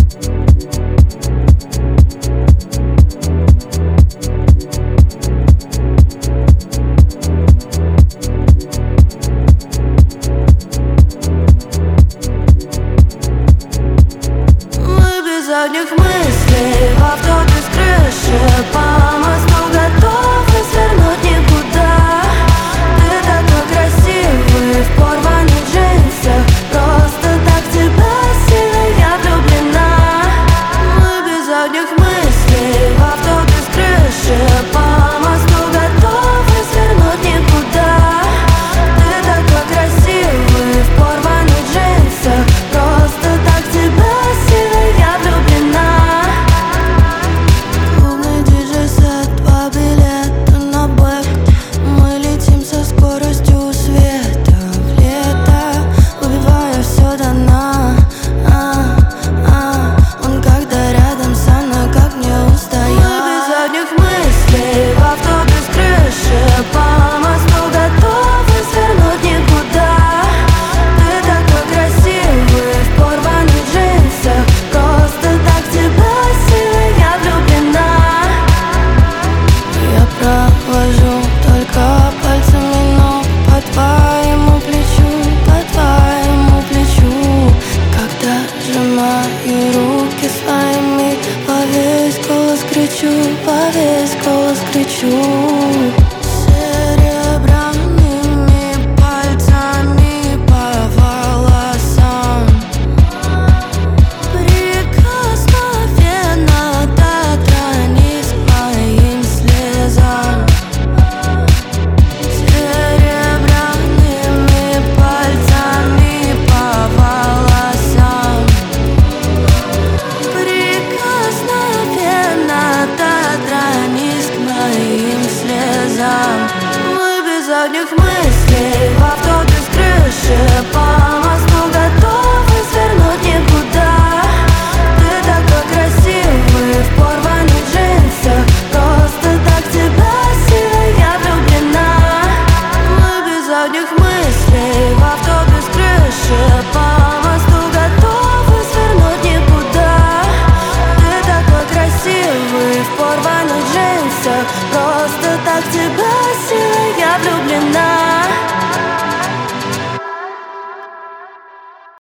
Задних мыслей в авто без крыши, по мосту готовы свернуть никуда. Ты такой красивый в порванных джинсах, просто так в тебя сильно я влюблена. Мы без задних мыслей в авто без крыши, по мосту готовы свернуть никуда. Ты такой красивый в порванных джинсах, просто так в тебя сильно я влюблена. Клубный диджей-сет, 2 билета на бэк. Мы летим со скоростью света в лето, убивая все до дна. Он когда рядом со мной, как мне устоять? Мы без задних мыслей в авто без крыши, по мосту готовы свернуть никуда. Ты такой красивый в порванных джинсах, просто так в тебя сильно я влюблена. Я провожу только пальцами ног по твоему плечу, по твоему плечу. Когда сжимаю руки своими, во весь голос кричу, во весь голос кричу. Серебряными пальцами по волосам, прикосновенно дотронись к моим слезам. Серебряными пальцами по волосам, прикосновенно дотронись к моим слезам. Мы без задних мыслей в авто